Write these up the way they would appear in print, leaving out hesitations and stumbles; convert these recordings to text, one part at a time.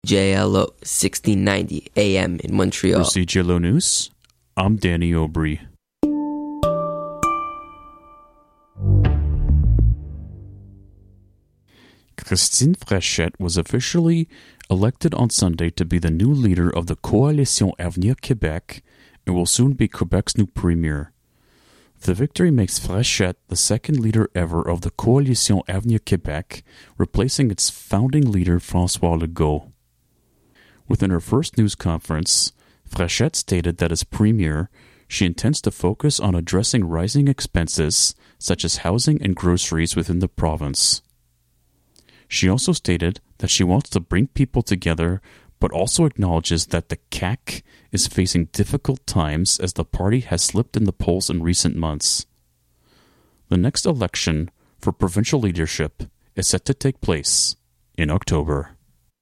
CJLO 1690 AM in Montreal. For CJLO News, I'm Danny Aubry. Christine Fréchette was officially elected on Sunday to be the new leader of the Coalition Avenir Québec and will soon be Quebec's new premier. The victory makes Fréchette the second leader ever of the Coalition Avenir Québec, replacing its founding leader François Legault. Within her first news conference, Fréchette stated that as premier, she intends to focus on addressing rising expenses such as housing and groceries within the province. She also stated that she wants to bring people together, but also acknowledges that the CAQ is facing difficult times as the party has slipped in the polls in recent months. The next election for provincial leadership is set to take place in October.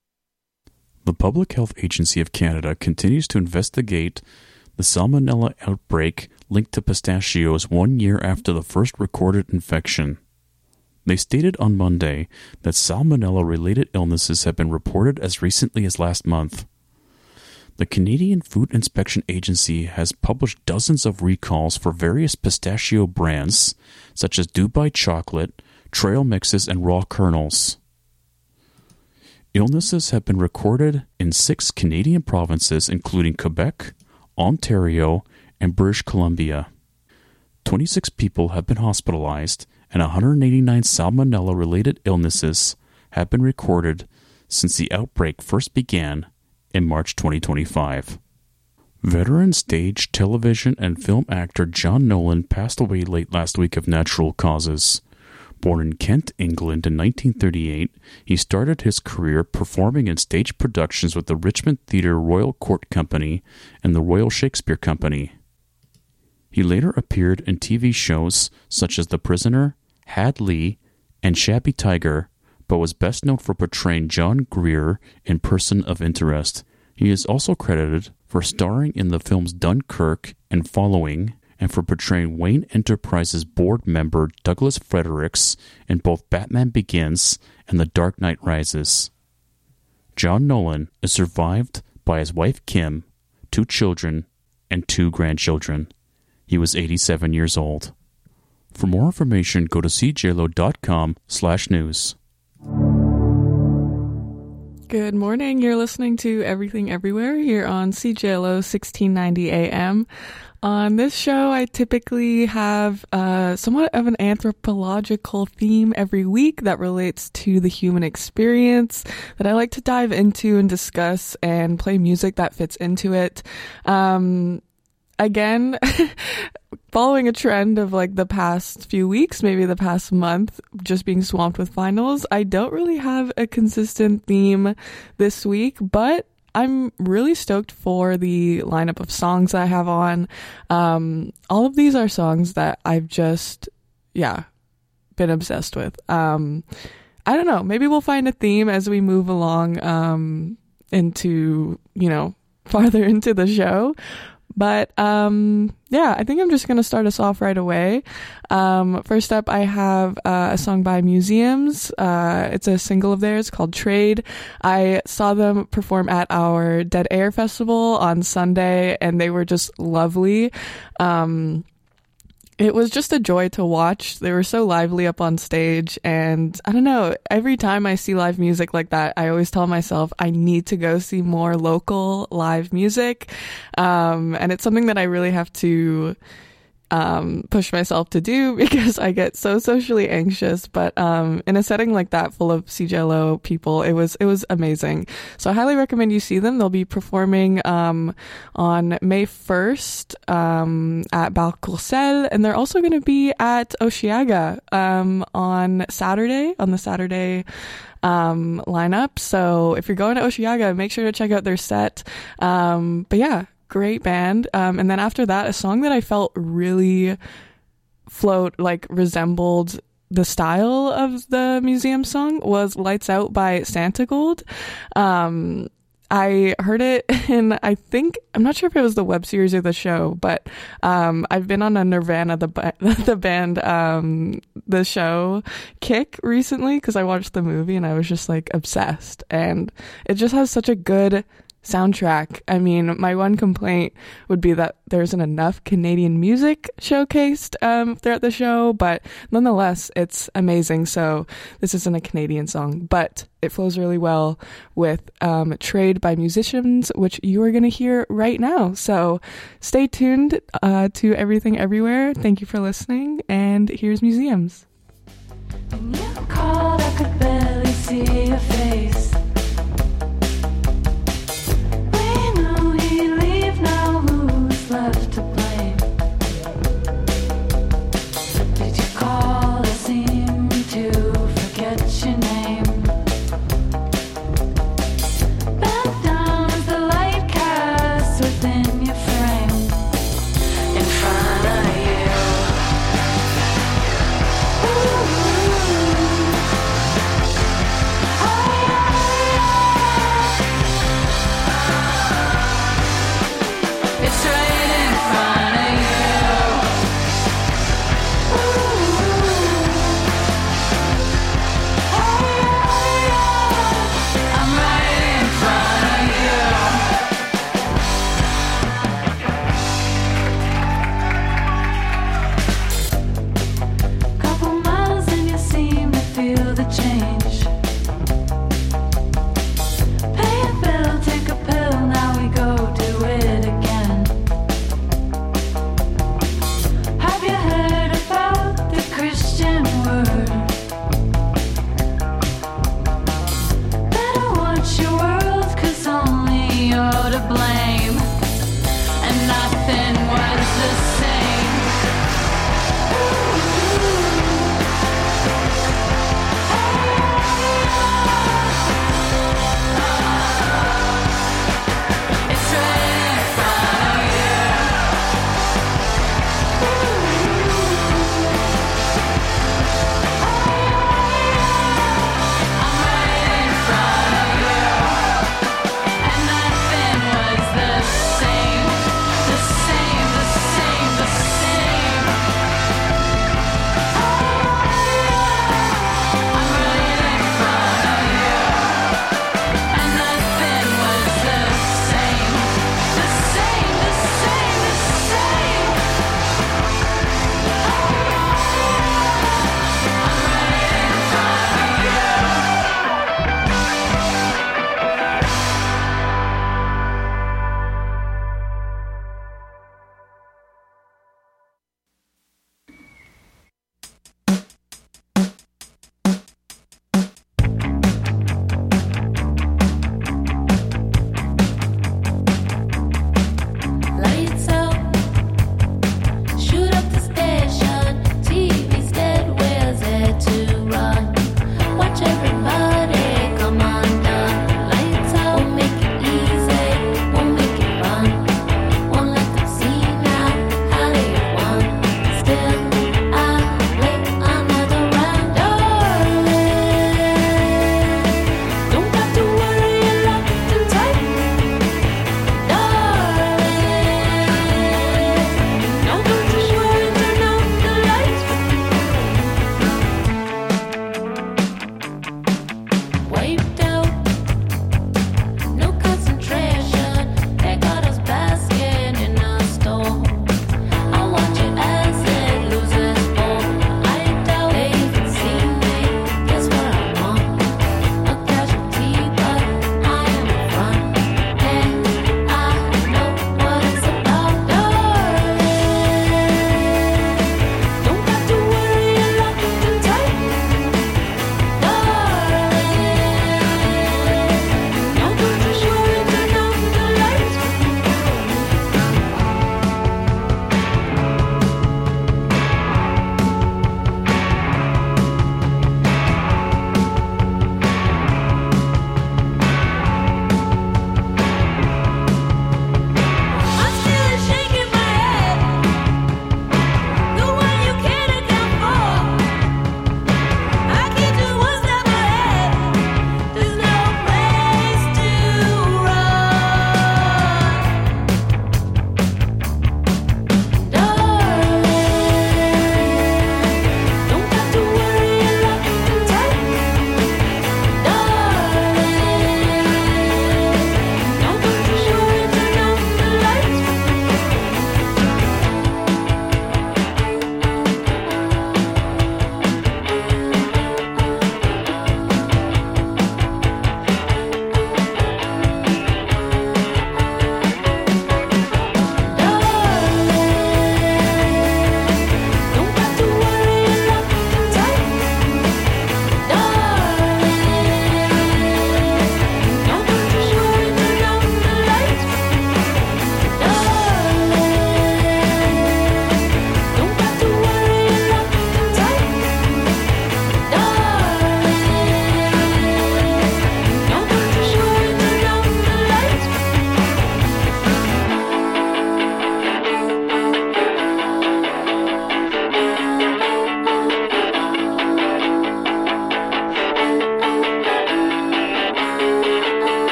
The Public Health Agency of Canada continues to investigate the Salmonella outbreak linked to pistachios 1 year after the first recorded infection. They stated on Monday that salmonella-related illnesses have been reported as recently as last month. The Canadian Food Inspection Agency has published dozens of recalls for various pistachio brands, such as Dubai Chocolate, Trail Mixes, and Raw Kernels. Illnesses have been recorded in 6 Canadian provinces, including Quebec, Ontario, and British Columbia. 26 people have been hospitalized, and 189 salmonella-related illnesses have been recorded since the outbreak first began in March 2025. Veteran stage, television, and film actor John Nolan passed away late last week of natural causes. Born in Kent, England in 1938, he started his career performing in stage productions with the Richmond Theatre Royal Court Company and the Royal Shakespeare Company. He later appeared in TV shows such as The Prisoner, Had Lee, and Shabby Tiger, but was best known for portraying John Grier in Person of Interest. He is also credited for starring in the films Dunkirk and Following, and for portraying Wayne Enterprises board member Douglas Fredericks in both Batman Begins and The Dark Knight Rises. John Nolan is survived by his wife Kim, 2 children, and 2 grandchildren. He was 87 years old. For more information, go to cjlo.com/news. Good morning. You're listening to Everything Everywhere here on CJLO 1690 AM. On this show, I typically have somewhat of an anthropological theme every week that relates to the human experience that I like to dive into and discuss and play music that fits into it. Again, following a trend of like the past few weeks, maybe the past month, just being swamped with finals, I don't really have a consistent theme this week, but I'm really stoked for the lineup of songs I have on. All of these are songs that I've just, been obsessed with. I don't know, maybe we'll find a theme as we move along into, farther into the show. But, I think I'm just going to start us off right away. First up, I have a song by Museums. It's a single of theirs called Trade. I saw them perform at our Dead Air Festival on Sunday, and they were just lovely. It was just a joy to watch. They were so lively up on stage, and I don't know, every time I see live music like that, I always tell myself I need to go see more local live music. And it's something that I really have to push myself to do because I get so socially anxious. But in a setting like that full of CJLO people, it was amazing. So I highly recommend you see them. They'll be performing on May 1st at Bar Courcelles, and they're also going to be at Osheaga on the Saturday lineup. So if you're going to Osheaga, make sure to check out their set. Great band. And then after that, a song that I felt really resembled the style of the Museum song was Lights Out by Santa Gold. I heard it in, I'm not sure if it was the web series or the show, but I've been on a Nirvana, the band, the show kick recently because I watched the movie and I was just like obsessed. And it just has such a good soundtrack. I mean, my one complaint would be that there isn't enough Canadian music showcased throughout the show, but nonetheless, it's amazing. So this isn't a Canadian song, but it flows really well with Trade by Musicians, which you are going to hear right now. So stay tuned to Everything Everywhere. Thank you for listening, and here's Museums. When you called, I could barely see your face. Left to blame. Did you call? I seem to forget your name. Bent down as the light casts within your frame. In front of you. Ooh. Oh yeah.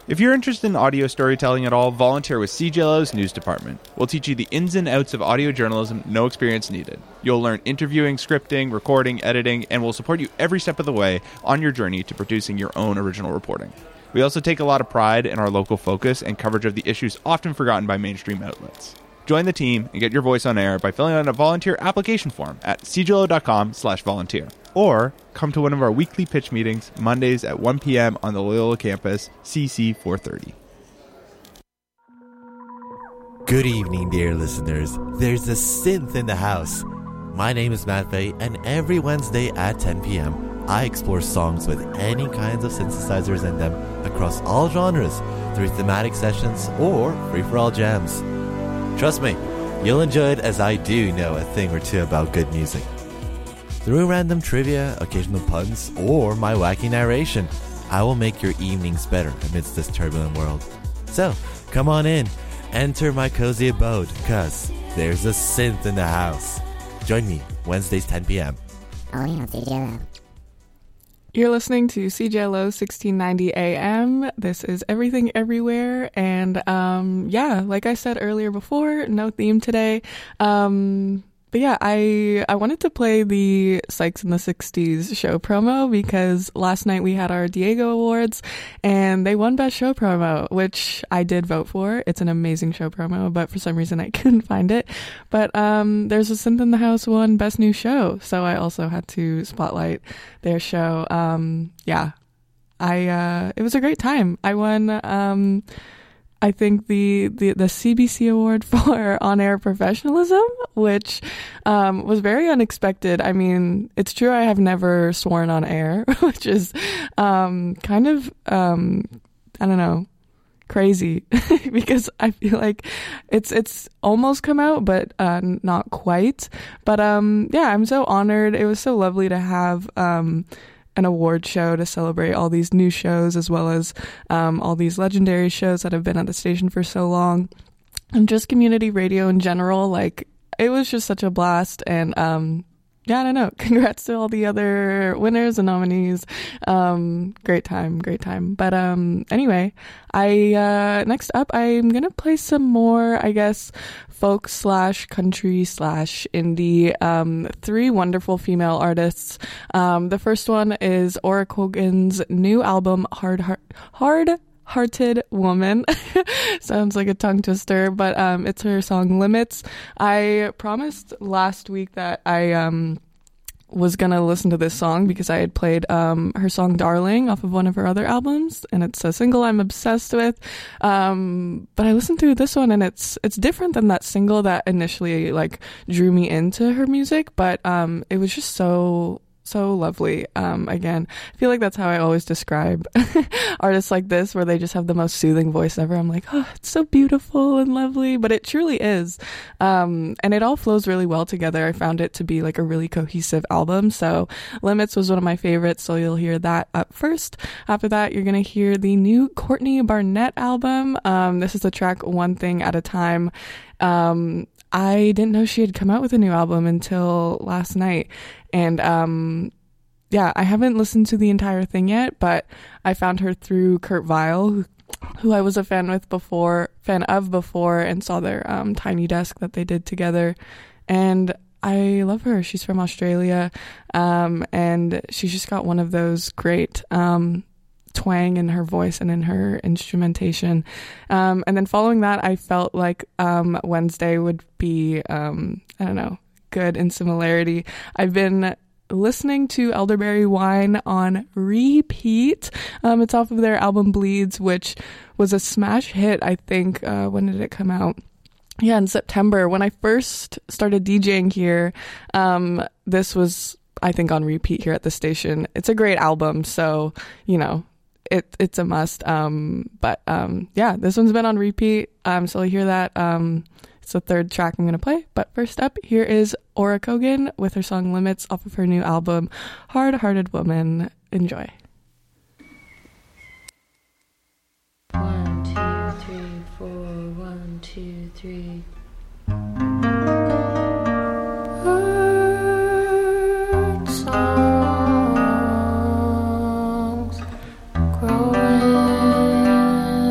If you're interested in audio storytelling at all, volunteer with CJLO's news department. We'll teach you the ins and outs of audio journalism, no experience needed. You'll learn interviewing, scripting, recording, editing, and we'll support you every step of the way on your journey to producing your own original reporting. We also take a lot of pride in our local focus and coverage of the issues often forgotten by mainstream outlets. Join the team and get your voice on air by filling out a volunteer application form at cjlo.com/volunteer. Or come to one of our weekly pitch meetings, Mondays at 1 p.m. on the Loyola campus, CC 430. Good evening, dear listeners. There's a synth in the house. My name is Matt Faye, and every Wednesday at 10 p.m., I explore songs with any kinds of synthesizers in them across all genres through thematic sessions or free-for-all jams. Trust me, you'll enjoy it as I do know a thing or two about good music. Through random trivia, occasional puns, or my wacky narration, I will make your evenings better amidst this turbulent world. So, come on in, enter my cozy abode, cause there's a synth in the house. Join me, Wednesdays 10 p.m. Only on CJLO. You're listening to CJLO 1690 AM. This is Everything Everywhere. And yeah, like I said earlier before, no theme today. But yeah, I wanted to play the Sykes in the 60s show promo because last night we had our Diego Awards and they won Best Show Promo, which I did vote for. It's an amazing show promo, but for some reason I couldn't find it. But there's a Synth in the House won Best New Show, so I also had to spotlight their show. Yeah, it was a great time. I won I think the CBC award for on-air professionalism, which was very unexpected. I mean, it's true I have never sworn on air, which is kind of I don't know, crazy because I feel like it's almost come out, but not quite. But yeah, I'm so honored. It was so lovely to have an award show to celebrate all these new shows as well as all these legendary shows that have been at the station for so long, and just community radio in general. Like, it was just such a blast. And yeah, I don't know, congrats to all the other winners and nominees. Great time. But anyway, I next up I'm gonna play some more, I guess, folk / country / indie, 3 wonderful female artists. The first one is Aura Kogan's new album, Hard-Hearted Woman. Sounds like a tongue twister, but it's her song Limits. I promised last week that I was gonna listen to this song because I had played her song Darling off of one of her other albums, and it's a single I'm obsessed with. But I listened to this one and it's different than that single that initially like drew me into her music, but it was just so lovely. Again, I feel like that's how I always describe artists like this, where they just have the most soothing voice ever. I'm like, oh, it's so beautiful and lovely, but it truly is. And it all flows really well together. I found it to be like a really cohesive album. So Limits was one of my favorites, so you'll hear that up first. After that, you're going to hear the new Courtney Barnett album. This is the track One Thing at a Time. I didn't know she had come out with a new album until last night. And yeah, I haven't listened to the entire thing yet, but I found her through Kurt Vile, who I was a fan of before, and saw their Tiny Desk that they did together. And I love her. She's from Australia, and she's just got one of those great twang in her voice and in her instrumentation. And then following that, I felt like Wednesday would be, I don't know, good in similarity. I've been listening to Elderberry Wine on repeat. It's off of their album Bleeds, which was a smash hit, I think. When did it come out? Yeah, in September. When I first started DJing here, this was, I think, on repeat here at the station. It's a great album, so, you know, it's a must. But yeah, this one's been on repeat. So you'll hear that. It's the third track I'm going to play. But first up, here is Aura Kogan with her song Limits off of her new album, Hard-Hearted Woman. Enjoy. 1, 2, 3, 4, 1, 2, 3. Bird songs. Growing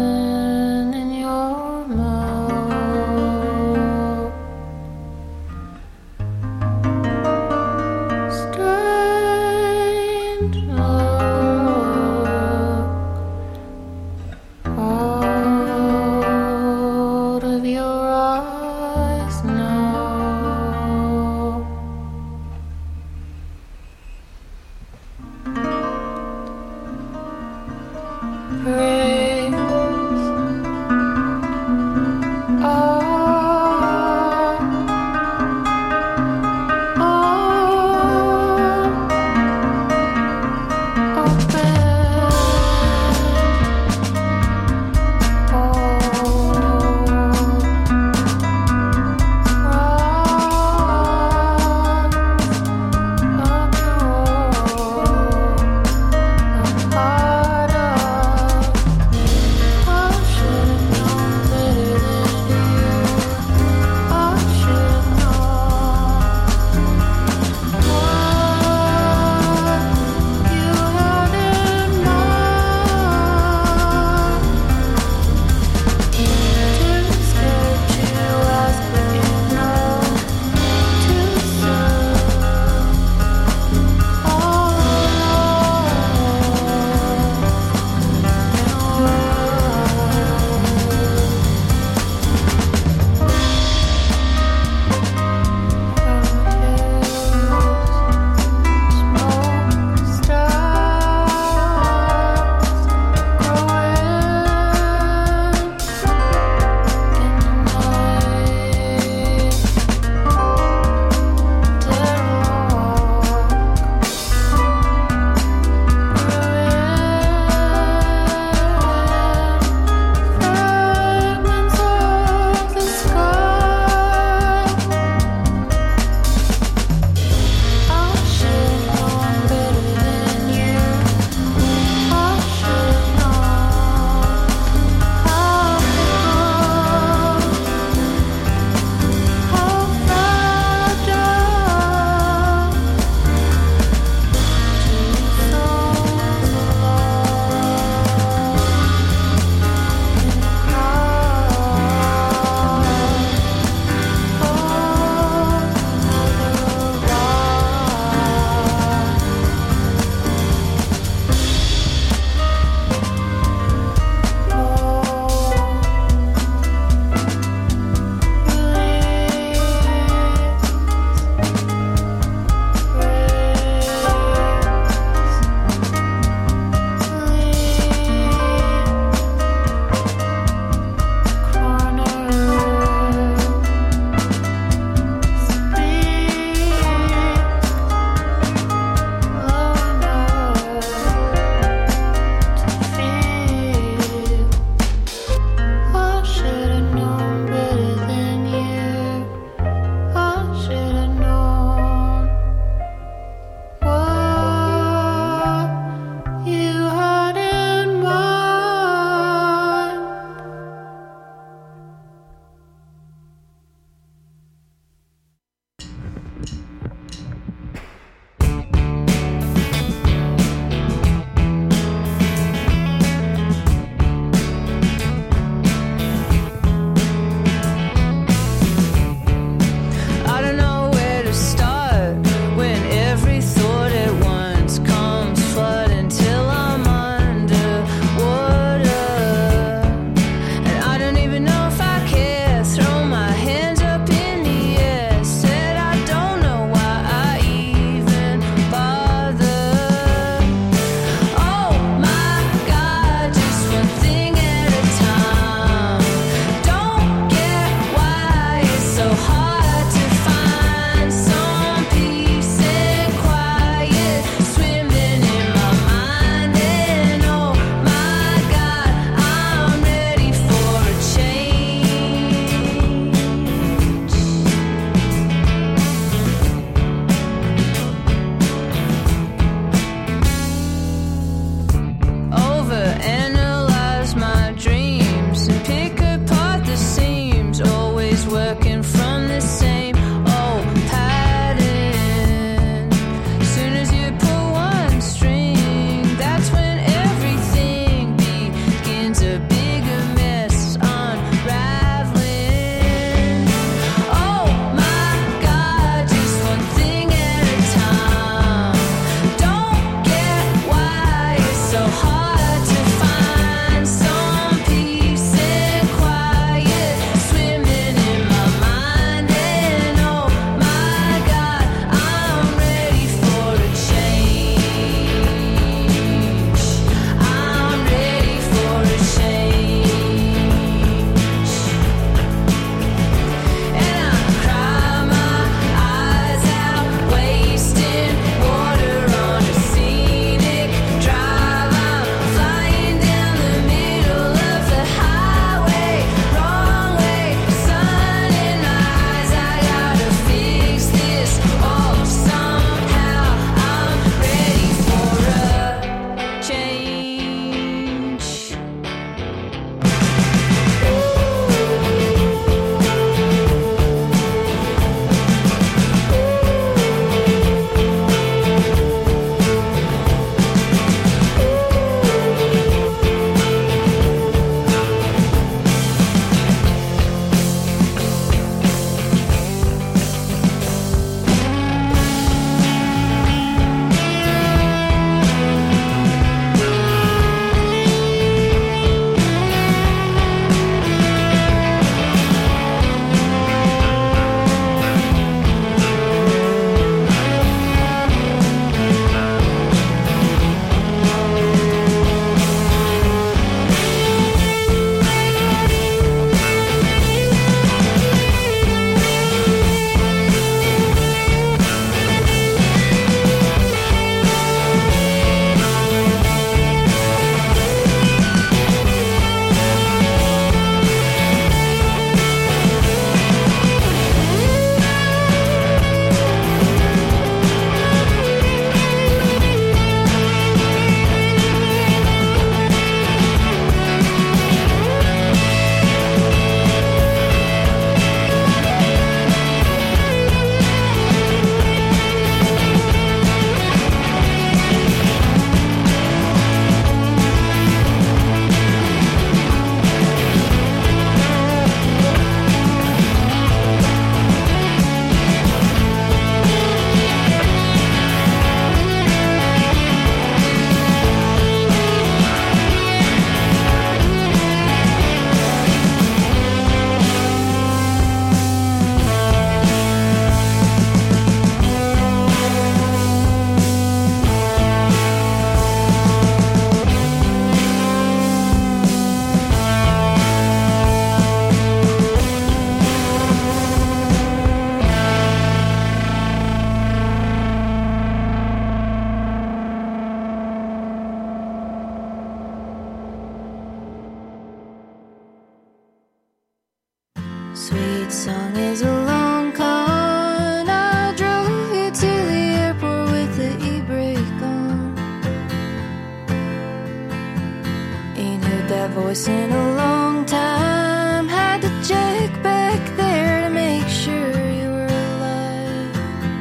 that voice in a long time. Had to check back there to make sure you were alive.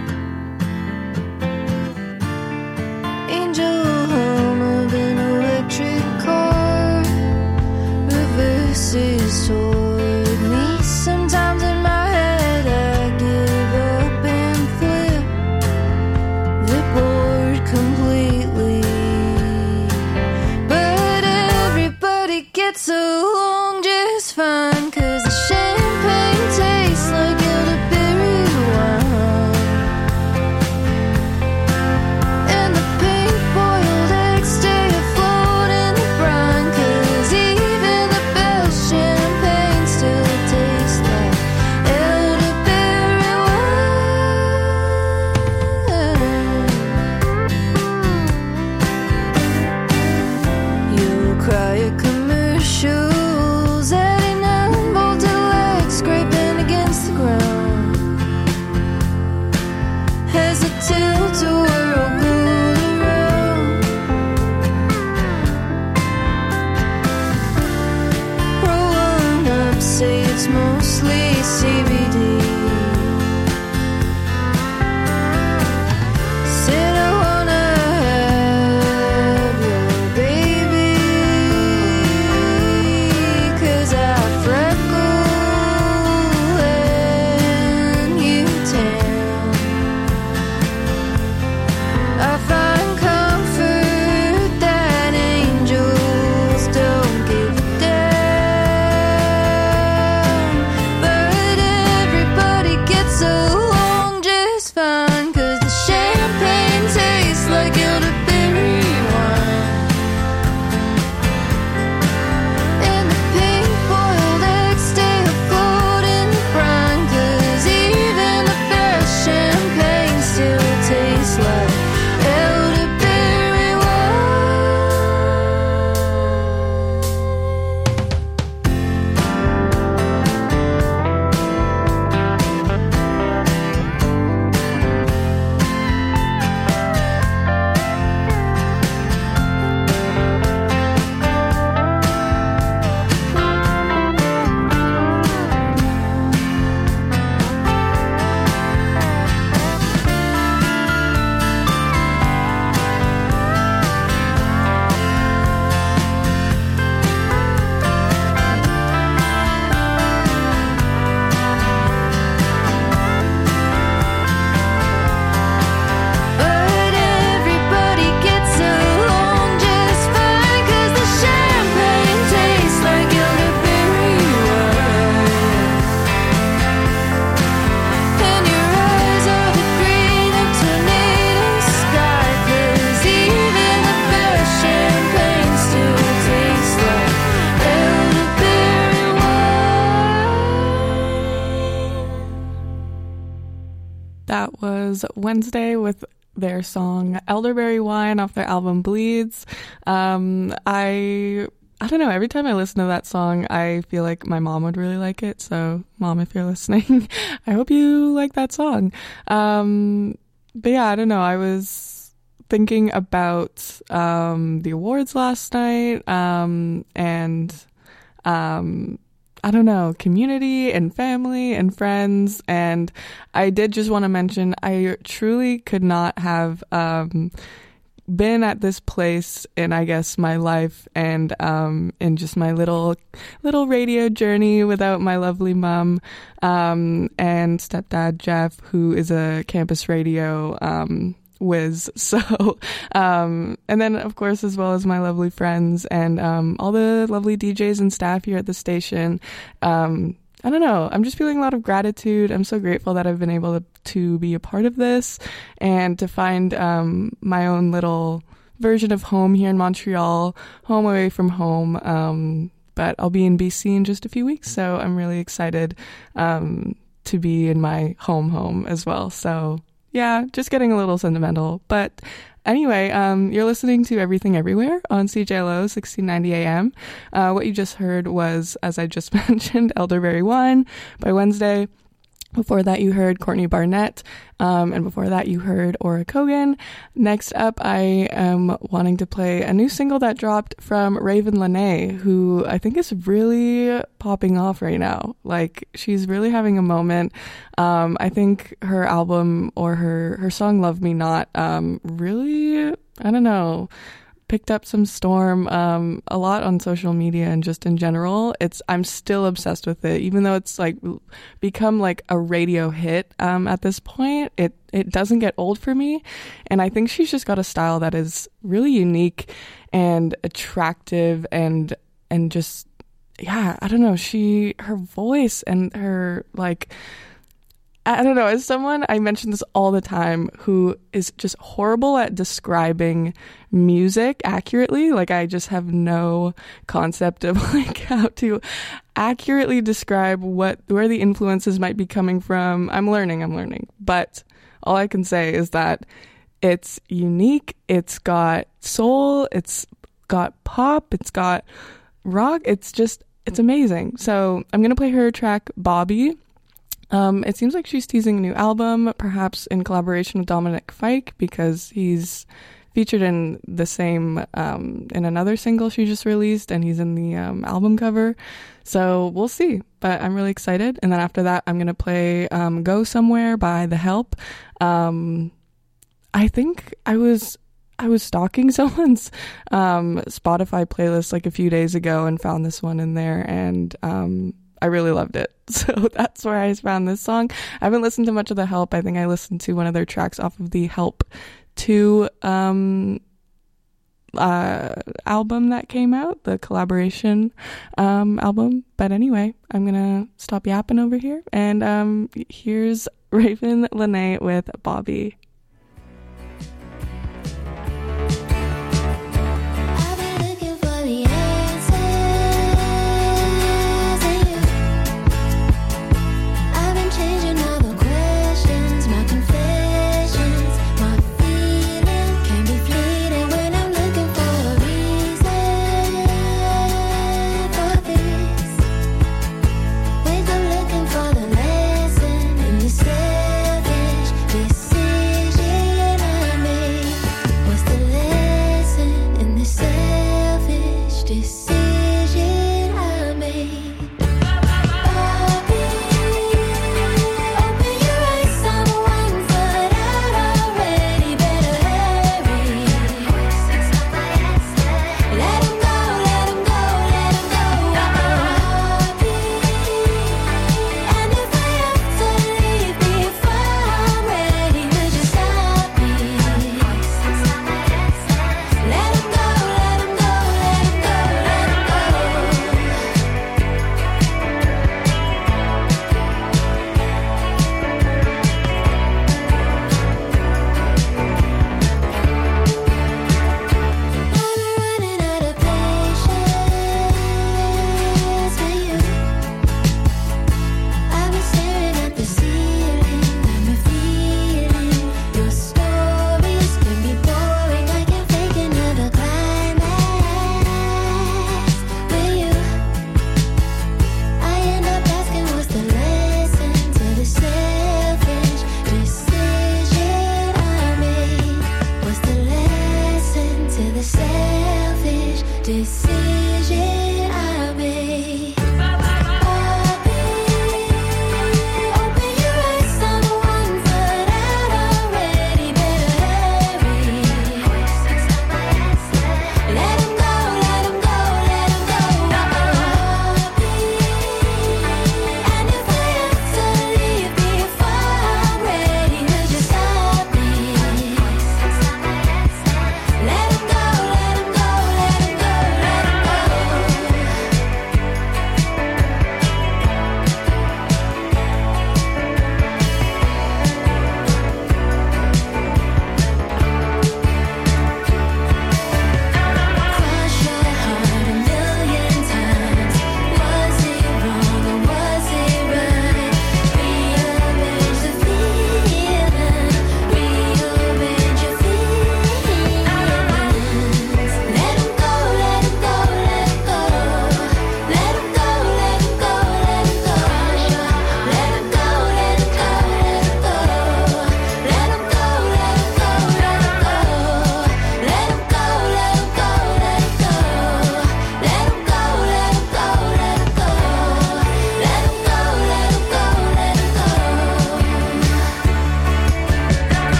Angel hum of an electric car reverses toward me. Sometimes in my head I give up and flip the board completely. But everybody gets along just fine, 'cause the champagne tastes like elderberry wine, and the pink boiled eggs stay afloat in the brine, 'cause even the best champagne still tastes like elderberry wine. You'll cry at commercials, 89 bolted legs scraping against the ground, as the tilt-a-whirl goes around. Grown-ups say it's mostly CBD. Said I wanna have your baby, 'cause I freckle and you tan. I find comfort that angels don't give a damn. But everybody gets along just fine, 'cause the champagne tastes like elderberry wine, and the pink boiled eggs stay afloat in the brine, 'cause even the best champagne still tastes like elderberry wine. But everybody gets along just fine, 'cause the champagne tastes like elderberry wine, and your eyes are the green of tornado sky, 'cause even the best champagne still tastes like elderberry wine. That was Wednesday with their song Elderberry Wine off their album Bleeds. I don't know, every time I listen to that song, I feel like my mom would really like it. So, Mom, if you're listening, I hope you like that song. But yeah, I don't know. I was thinking about the awards last night, and I don't know, community and family and friends. And I did just want to mention, I truly could not have been at this place in, I guess, my life and in just my little radio journey without my lovely mom and stepdad Jeff, who is a campus radio whiz. So and then of course, as well as my lovely friends and all the lovely DJs and staff here at the station. I don't know, I'm just feeling a lot of gratitude. I'm so grateful that I've been able to be a part of this and to find my own little version of home here in Montreal, home away from home. But I'll be in BC in just a few weeks, so I'm really excited to be in my home as well. So yeah, just getting a little sentimental. But anyway, you're listening to Everything Everywhere on CJLO 1690 AM. What you just heard was, as I just mentioned, Elderberry Wine by Wednesday. Before that, you heard Courtney Barnett, and before that, you heard Aura Kogan. Next up, I am wanting to play a new single that dropped from Raven Lene, who I think is really popping off right now. Like, she's really having a moment. I think her album or her song Love Me Not really, I don't know, picked up some storm a lot on social media and just in general. I'm still obsessed with it, even though it's like become like a radio hit at this point. It doesn't get old for me, and I think she's just got a style that is really unique and attractive and just, yeah, I don't know, her voice and her, like, I don't know, as someone, I mention this all the time, who is just horrible at describing music accurately. Like, I just have no concept of like how to accurately describe where the influences might be coming from. I'm learning. But all I can say is that it's unique. It's got soul. It's got pop. It's got rock. It's amazing. So I'm going to play her track, Bobby. It seems like she's teasing a new album, perhaps in collaboration with Dominic Fike, because he's featured in the same, in another single she just released, and he's in the album cover. So we'll see, but I'm really excited. And then after that, I'm going to play Go Somewhere by The Help. I think I was stalking someone's Spotify playlist like a few days ago and found this one in there, and I really loved it. So that's where I found this song. I haven't listened to much of The Help. I think I listened to one of their tracks off of the Help 2 album that came out, the collaboration album. But anyway, I'm gonna stop yapping over here, and here's Raven Lene with Bobby.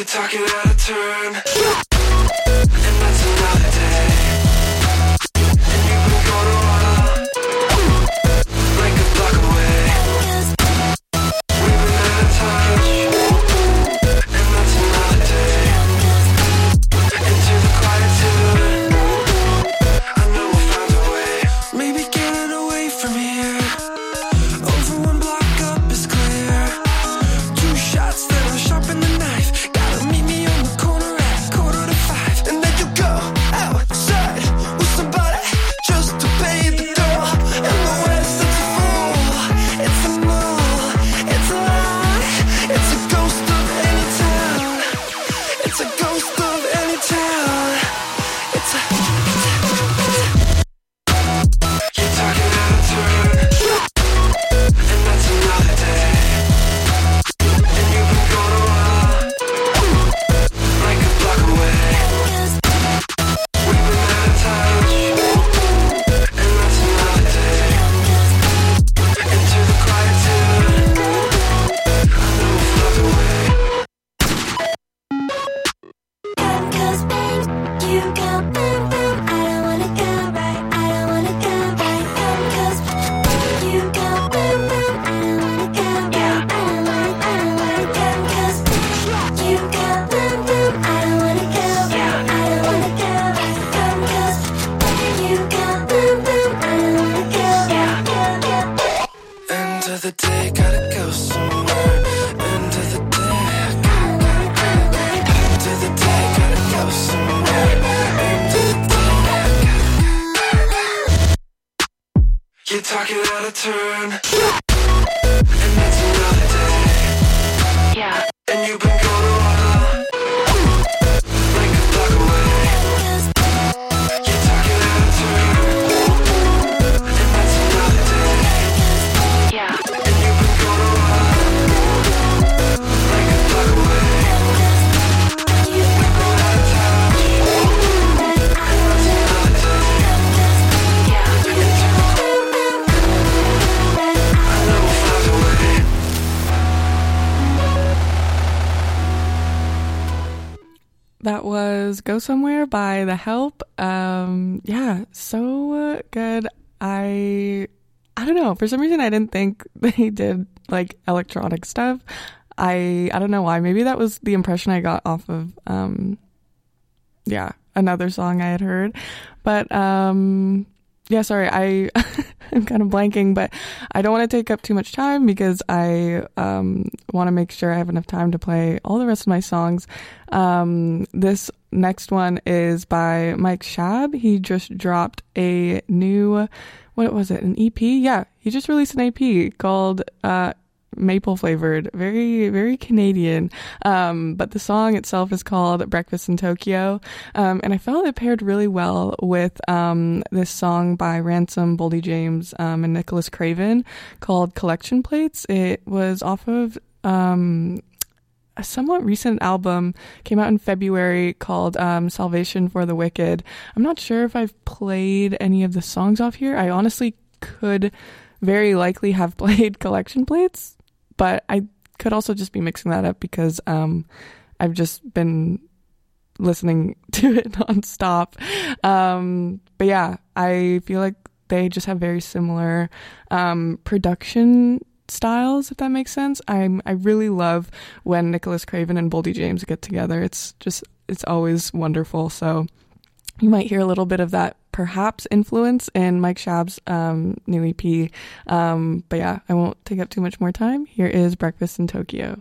You're talking out of turn, and that's another day. And you've been gone a while, like a block away. We've been out of touch, and that's another day. Into the quietude, I know we'll find a way. Maybe getting away from here, over one block up is clear. 2 shots that are sharp in the knife. Gotta meet me on the corner at 4:45, and then you go outside with somebody just to pay the bill. And the West, it's a fool, it's a mall, it's a lie, it's a ghost of any town. It's a ghost of any town. It's a you're talking out of turn, and that's another day. And you've been gone a while, like a block away. We've been out of touch, and that's another day. Into the quietude, I know we'll float away. Cause babe, you go boom boom. I don't wanna go right, I don't wanna go right. Cause you go boom boom. I don't wanna go right, I don't wanna go. Cause you go boom boom. I don't wanna go right, I don't wanna go right. Cause you go boom boom. I don't wanna go right. End of the day, gotta go somewhere. End of the day, end of the day, gotta go somewhere. End of the day, you're talking out of turn, and that's another day. Yeah. And you've been gone a while, like a block away. You're talking out of turn, and that's another day. Yeah. And you've been gone a while, like a block away. We've been out of touch, and that's another day. I know we'll find a way. That was Go Somewhere by The Help. Yeah, so good. I don't know. For some reason, I didn't think they did like electronic stuff. I don't know why. Maybe that was the impression I got off of another song I had heard. But yeah, sorry, I'm kind of blanking, but I don't want to take up too much time because I want to make sure I have enough time to play all the rest of my songs. This next one is by Mike Shab. He just dropped a new, what was it, an EP? Yeah, he just released an EP called maple flavored, very, very Canadian. But the song itself is called Breakfast in Tokyo. And I felt it paired really well with this song by Ransom, Boldy James, and Nicholas Craven called Collection Plates. It was off of a somewhat recent album, came out in February, called Salvation for the Wicked. I'm not sure if I've played any of the songs off here. I honestly could very likely have played Collection Plates, but I could also just be mixing that up because I've just been listening to it nonstop. But yeah, I feel like they just have very similar production styles, if that makes sense. I really love when Nicholas Craven and Boldy James get together. It's always wonderful. So you might hear a little bit of that perhaps influence in Mike Shab's new EP. But yeah, I won't take up too much more time. Here is Breakfast in Tokyo.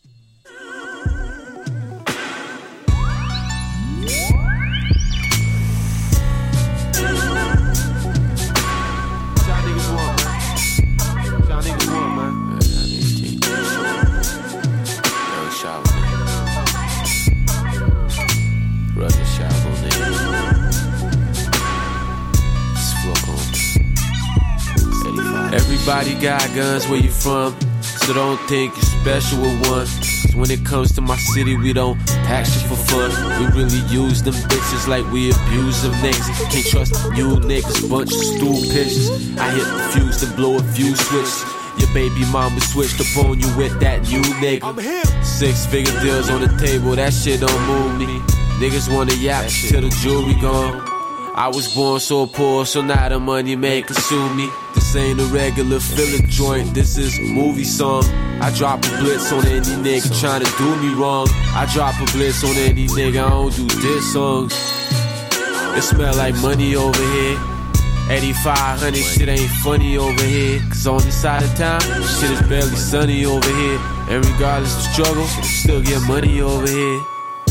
Everybody got guns where you from, so don't think you're special with one. 'Cause when it comes to my city, we don't pack shit for fun. We really use them bitches like we abuse them niggas. Can't trust you niggas, bunch of stool pictures. I hit the fuse and blow a few switches. Your baby mama switched up on you with that new nigga. I'm here. 6-figure deals on the table, that shit don't move me. Niggas wanna yap till the jewelry gone. I was born so poor, so now the money may consume me. This ain't a regular filler joint, this is a movie song. I drop a blitz on any nigga tryna do me wrong. I drop a blitz on any nigga, I don't do diss songs. It smell like money over here. 8500, shit ain't funny over here. Cause on this side of town, shit is barely sunny over here. And regardless of struggle, still get money over here.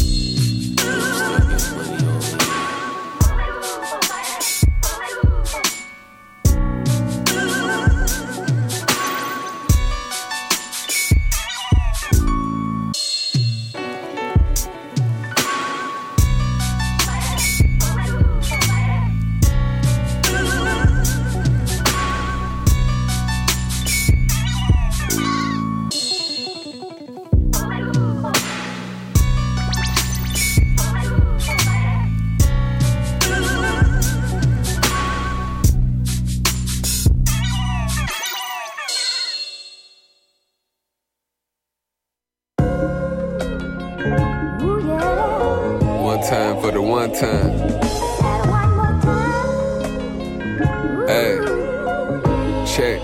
One time for the one time. Hey, check.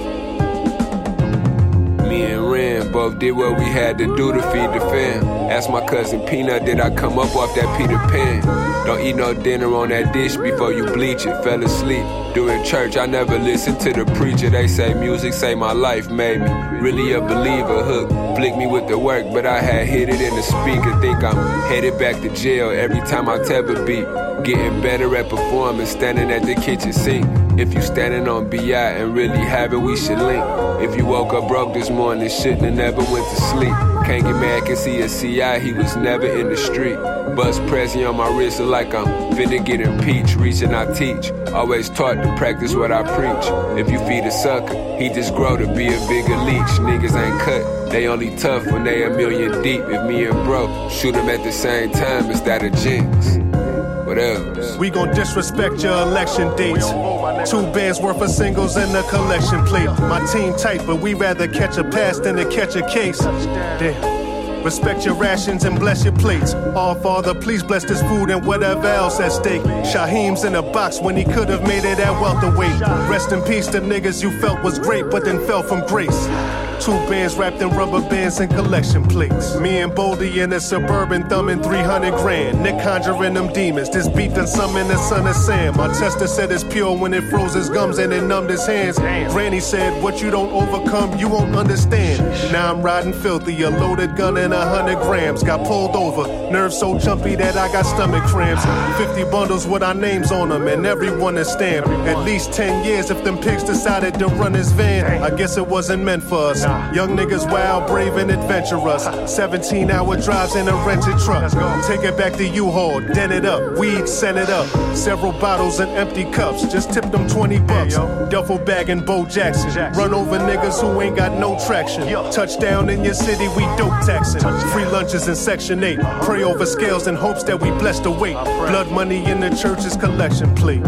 Me and Ren both did what we had to do to feed the fam. Asked my cousin Peanut, did I come up off that Peter Pan? Don't eat no dinner on that dish before you bleach it. Fell asleep during church, I never listened to the preacher. They say music saved my life, made me really a believer. Hook flick me with the work, but I had hit it in the speaker. Think I'm headed back to jail every time I tap a beat. Getting better at performing, standing at the kitchen sink. If you standing on BI and really have it, we should link. If you woke up broke this morning, shouldn't have never went to sleep. Can't get mad, can see a CI, he was never in the street. Bust Prezi on my wrist like I'm finna get impeached. Reaching I teach, always taught to practice what I preach. If you feed a sucker, he just grow to be a bigger leech. Niggas ain't cut, they only tough when they a million deep. If me and bro shoot them at the same time, is that a jinx? What else? We gon' disrespect your election dates. 2 bands worth of singles in the collection plate. My team tight, but we rather catch a pass than to catch a case. Damn. Respect your rations and bless your plates. All Father, please bless this food and whatever else at stake. Shaheem's in a box when he could have made it at welterweight. Rest in peace to niggas you felt was great but then fell from grace. 2 bands wrapped in rubber bands and collection plates. Me and Boldy in a Suburban thumbing 300 grand. Nick conjuring them demons. This beat done summon the son of Sam. My tester said it's pure when it froze his gums and it numbed his hands. Granny said, what you don't overcome, you won't understand. Now I'm riding filthy, a loaded gun and 100 grams. Got pulled over, nerves so jumpy that I got stomach cramps. 50 bundles with our names on them and everyone is stamped. At least 10 years if them pigs decided to run his van. I guess it wasn't meant for us. Young niggas wild, brave and adventurous. 17-hour drives in a rented truck. Take it back to U-Haul, dent it up, weed, send it up. Several bottles and empty cups, just tip them 20 bucks. Duffel bag and Bo Jackson. Run over niggas who ain't got no traction. Touchdown in your city, we dope taxing. Free lunches in Section 8. Pray over scales in hopes that we bless the weight. Blood money in the church's collection plate.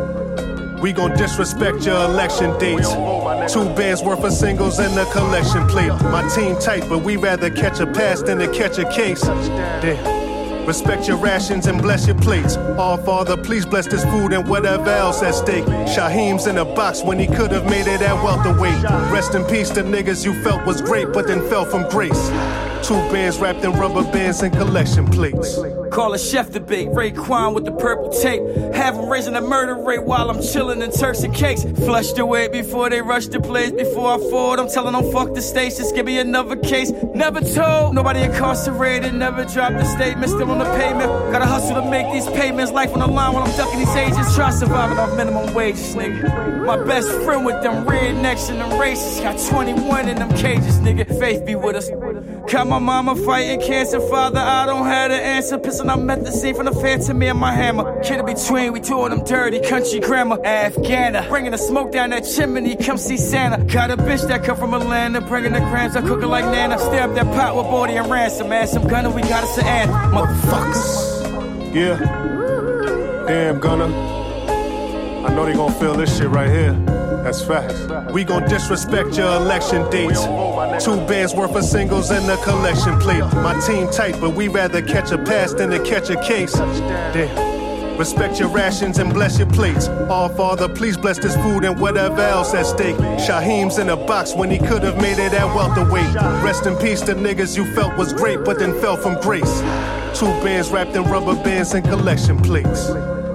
We gon' disrespect your election dates. 2 bands worth of singles in the collection plate. My team tight, but we rather catch a pass than to catch a case. Damn. Respect your rations and bless your plates. All Father, please bless this food and whatever else at stake. Shaheem's in a box when he could have made it at welterweight. Rest in peace to niggas you felt was great but then fell from grace. 2 bands wrapped in rubber bands and collection plates. Call a chef to bake, Raekwon with the purple tape. Have him raising the murder rate while I'm chilling in Turks and Cakes. Flushed away before they rush the place. Before I forward, I'm telling them fuck the stage. Just give me another case. Never told, nobody incarcerated. Never dropped a statement, still on the pavement. Gotta hustle to make these payments. Life on the line while I'm ducking these agents. Try surviving off minimum wages, nigga. My best friend with them rednecks and them racists. Got 21 in them cages, nigga. Faith be with us. Got my mama fighting cancer, father, I don't have the answer. Pissing on methazine from the phantom, me and my hammer. Kid in between, we doing them dirty country grammar. Afghana, bringing the smoke down that chimney, come see Santa. Got a bitch that come from Atlanta, bringing the grams, I cook it like Nana. Stir up that pot with body and ransom. Add some gunner, we got us an anthem. Motherfuckers. Yeah. Damn, Gunner. I know they gon' feel this shit right here. That's facts. We gon' disrespect your election dates. 2 bands worth of singles in the collection plate. My team tight, but we rather catch a pass than to catch a case. Damn. Respect your rations and bless your plates. All Father, please bless this food and whatever else at stake. Shaheem's in a box when he could have made it at welterweight. Rest in peace to niggas you felt was great, but then fell from grace. 2 bands wrapped in rubber bands and collection plates.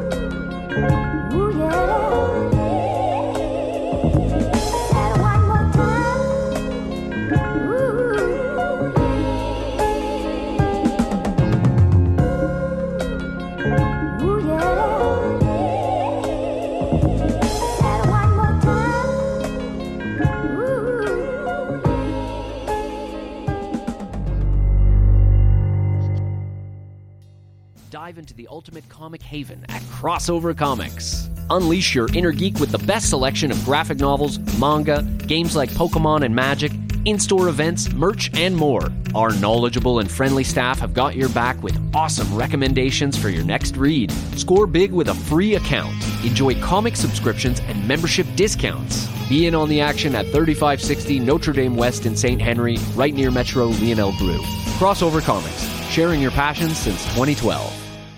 Dive into the ultimate comic haven at Crossover Comics. Unleash your inner geek with the best selection of graphic novels, manga, games like Pokemon and Magic, in-store events, merch, and more. Our knowledgeable and friendly staff have got your back with awesome recommendations for your next read. Score big with a free account. Enjoy comic subscriptions and membership discounts. Be in on the action at 3560 Notre Dame West in St. Henry, right near Metro Lionel Brew. Crossover Comics, sharing your passion since 2012.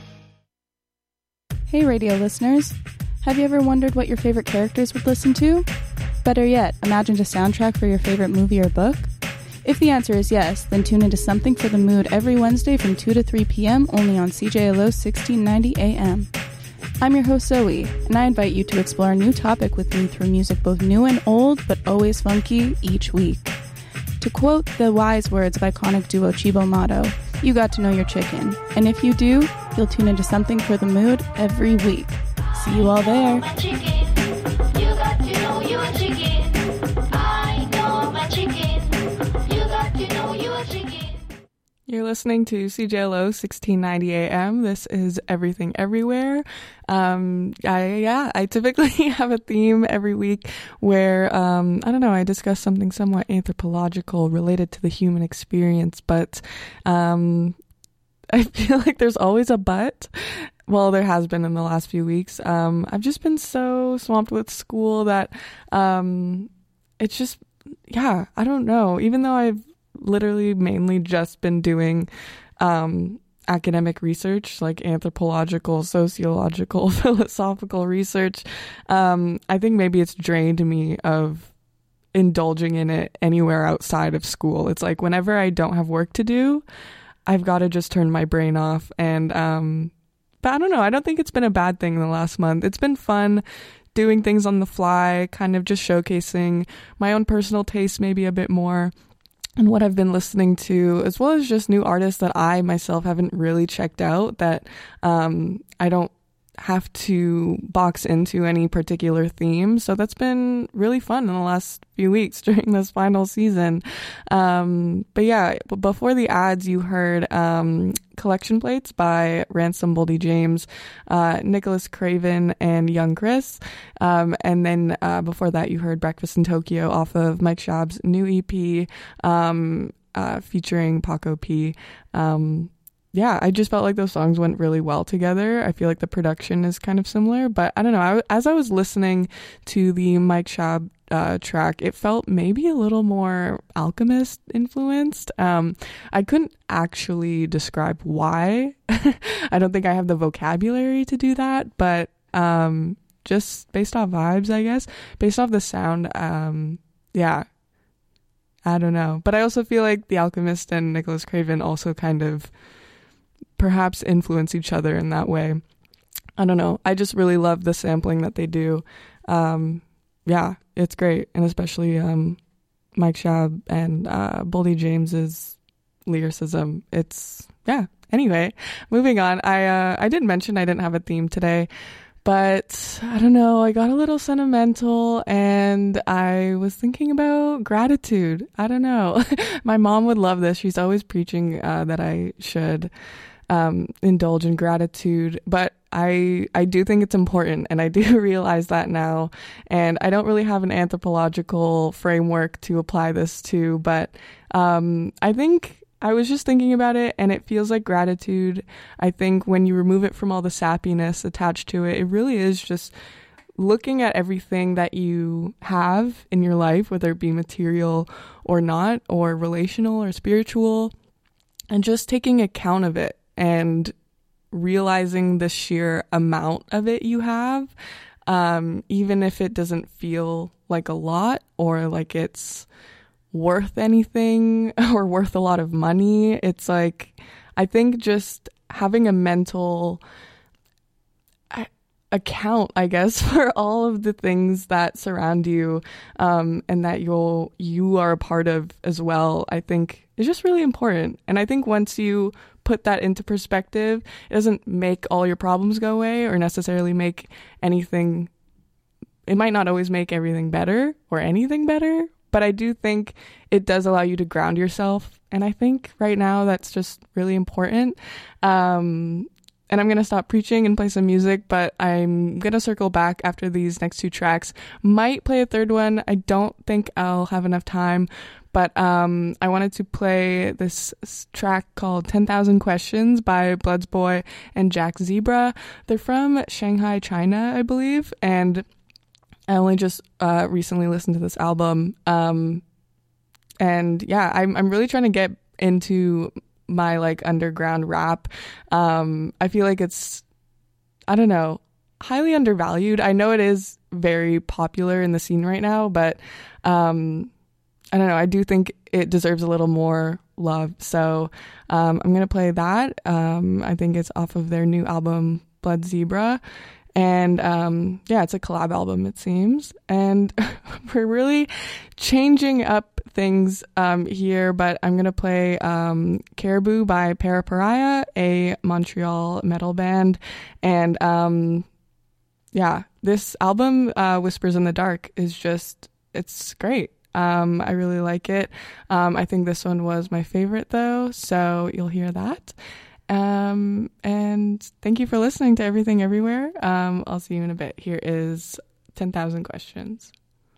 Hey radio listeners, have you ever wondered what your favorite characters would listen to? Better yet, imagined a soundtrack for your favorite movie or book? If the answer is yes, then tune into Something for the Mood every Wednesday from 2 to 3 p.m. only on CJLO 1690 AM. I'm your host Zoe, and I invite you to explore a new topic with me through music both new and old, but always funky each week. To quote the wise words of iconic duo Chibo Motto, you got to know your chicken. And if you do, you'll tune into Something for the Mood every week. See you all there. You're listening to CJLO 1690 AM. This is Everything Everywhere. I typically have a theme every week where, I discuss something somewhat anthropological related to the human experience, but I feel like there's always a but. Well, there has been in the last few weeks. I've just been so swamped with school that it's just, I don't know. Even though I've literally mainly just been doing academic research, like anthropological, sociological, philosophical research, I think maybe it's drained me of indulging in it anywhere outside of school. It's like whenever I don't have work to do, I've got to just turn my brain off. And but I don't know, I don't think it's been a bad thing in the last month. It's been fun doing things on the fly, kind of just showcasing my own personal taste maybe a bit more, and what I've been listening to, as well as just new artists that I myself haven't really checked out, that I don't have to box into any particular theme. So that's been really fun in the last few weeks during this final season. But yeah, before the ads, you heard Collection Plates by Ransom, Boldy James, Nicholas Craven, and Young Chris. And then before that, you heard Breakfast in Tokyo off of Mike Schaub's new EP featuring Paco P. I just felt like those songs went really well together. I feel like the production is kind of similar, but I don't know. As I was listening to the Mike Schaub track, it felt maybe a little more Alchemist influenced. I couldn't actually describe why. I don't think I have the vocabulary to do that, but just based off vibes, I guess, based off the sound, I don't know. But I also feel like The Alchemist and Nicholas Craven also kind of perhaps influence each other in that way. I don't know. I just really love the sampling that they do. It's great. And especially Mike Schaub and Boldy James's lyricism. Anyway, moving on. I did mention I didn't have a theme today, but I don't know. I got a little sentimental and I was thinking about gratitude. I don't know. My mom would love this. She's always preaching that I should indulge in gratitude, but I do think it's important, and I do realize that now, and I don't really have an anthropological framework to apply this to, but I think I was just thinking about it, and it feels like gratitude. I think when you remove it from all the sappiness attached to it, it really is just looking at everything that you have in your life, whether it be material or not, or relational or spiritual, and just taking account of it and realizing the sheer amount of it you have, even if it doesn't feel like a lot or like it's worth anything or worth a lot of money. It's like, I think just having a mental account, I guess, for all of the things that surround you, and that you are a part of as well, I think is just really important. And I think once you put that into perspective, it doesn't make all your problems go away or necessarily make anything, it might not always make everything better or anything better, but I do think it does allow you to ground yourself. And I think right now that's just really important. And I'm going to stop preaching and play some music, but I'm going to circle back after these next two tracks. Might play a third one. I don't think I'll have enough time, but I wanted to play this track called 10,000 Questions by Bloodsboy and Jack Zebra. They're from Shanghai, China, I believe, and I only just recently listened to this album. And yeah, I'm really trying to get into my like underground rap. I feel like it's, I don't know, highly undervalued. I know it is very popular in the scene right now, but I don't know, I do think it deserves a little more love. So I'm gonna play that. I think it's off of their new album Blood Zebra, and yeah, it's a collab album, it seems, and we're really changing up things here, but I'm gonna play Caribou by Parapariah, a Montreal metal band. And yeah, this album, Whispers in the Dark, is just, it's great. I really like it. I think this one was my favorite though, so you'll hear that. And thank you for listening to Everything Everywhere. I'll see you in a bit. Here is 10,000 Questions.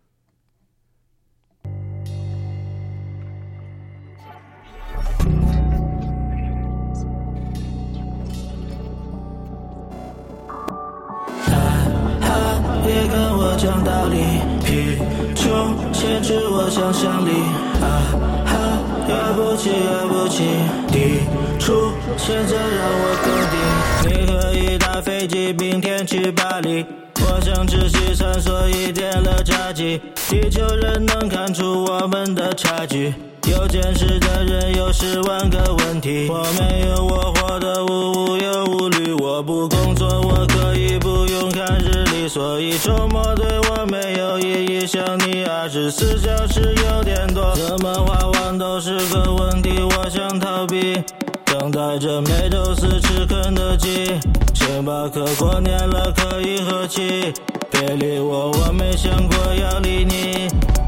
别跟我讲道理，贫穷限制我想象力，越不起越不起，抵触现在让我更低。你可以搭飞机明天去巴黎，我想仔细探索一点了炸鸡，地球人能看出我们的差距，有见识的人有10万个问题，我没有我活得无忧无虑，我不工作我可以不用看日历，所以周末对我没有意义，想你24小时有点多，怎么花完都是个问题，我想逃避，等待着每周4吃肯德基，星巴克过年了可以和气，别理我，我没想过要理你，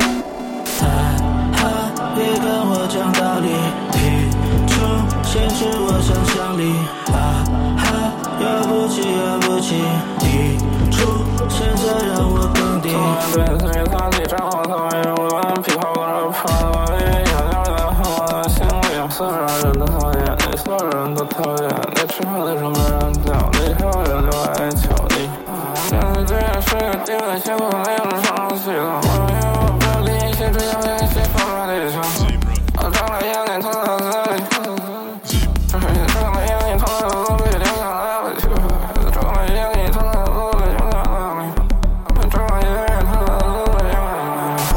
别跟我讲道理，贫穷限制我想象力，越不起越不起，抵触现在让我更低。对自己擦地站好头，用完皮泡过着泡我一小点的我的心里，所有人都讨厌你，所有人都讨厌你，吃饭的时候没人叫你，还有人就爱瞧你。现在这也是个地位，写不了是上戏了，我有不要理一些这样联系放在地上。我长了眼睛，藏在嘴里。长了眼睛，藏在嘴里，留下来委屈。长了眼睛，藏在嘴里，留下来委屈。长了眼睛，藏在嘴里，留下来委屈。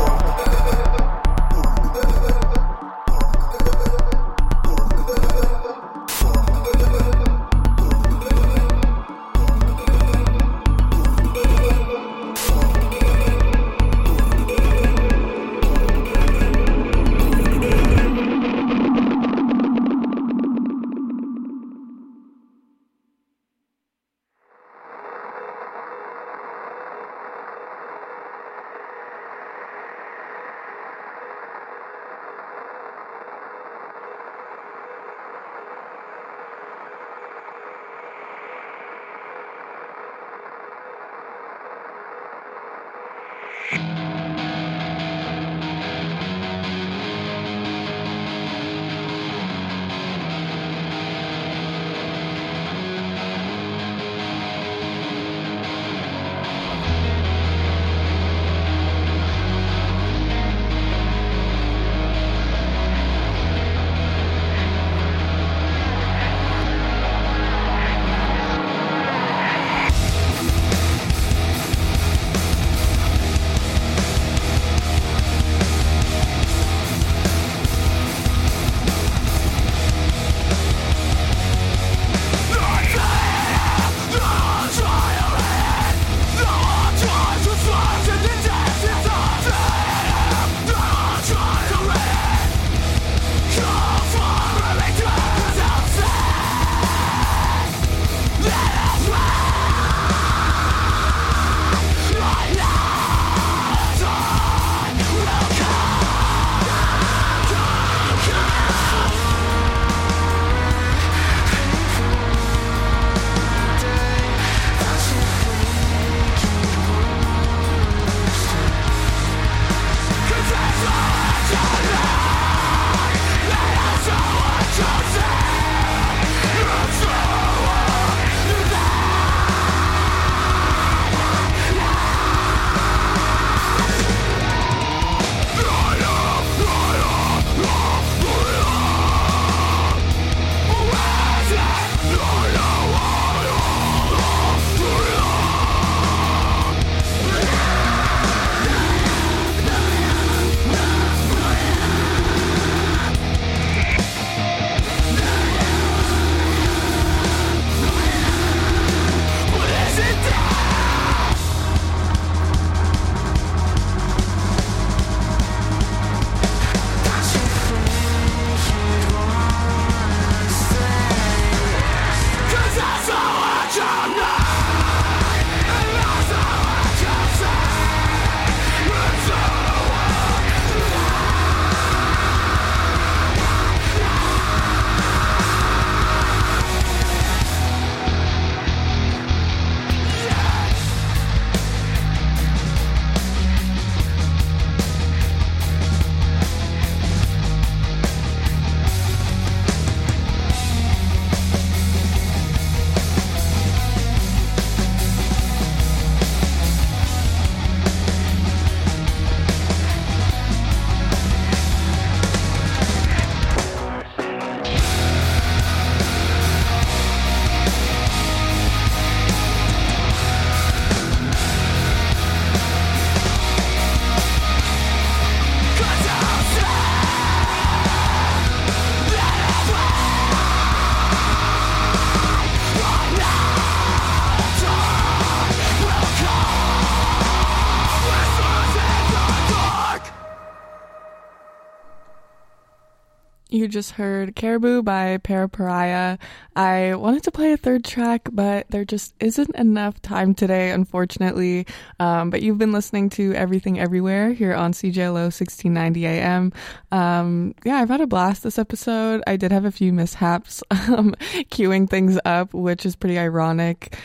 You just heard Caribou by Parapariah. I wanted to play a third track, but there just isn't enough time today, unfortunately. But you've been listening to Everything Everywhere here on CJLO 1690 AM. Yeah, I've had a blast this episode. I did have a few mishaps queuing things up, which is pretty ironic.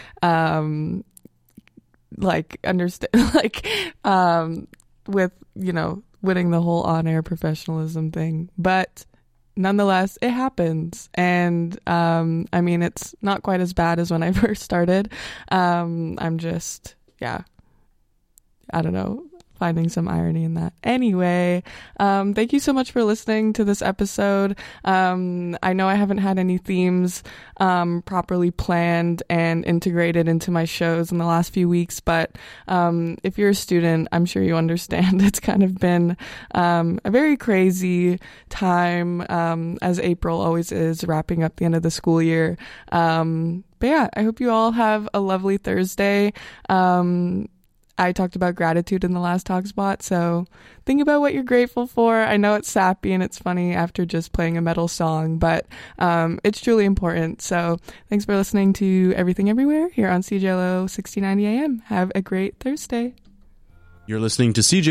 With, winning the whole on-air professionalism thing. But nonetheless, it happens. And, it's not quite as bad as when I first started. I'm just, I don't know, finding some irony in that. Anyway, thank you so much for listening to this episode. I know I haven't had any themes properly planned and integrated into my shows in the last few weeks, but if you're a student, I'm sure you understand it's kind of been a very crazy time, as April always is, wrapping up the end of the school year. But yeah, I hope you all have a lovely Thursday. I talked about gratitude in the last talk spot, so think about what you're grateful for. I know it's sappy and it's funny after just playing a metal song, but it's truly important. So thanks for listening to Everything Everywhere here on CJLO 1690 AM. Have a great Thursday. You're listening to CJ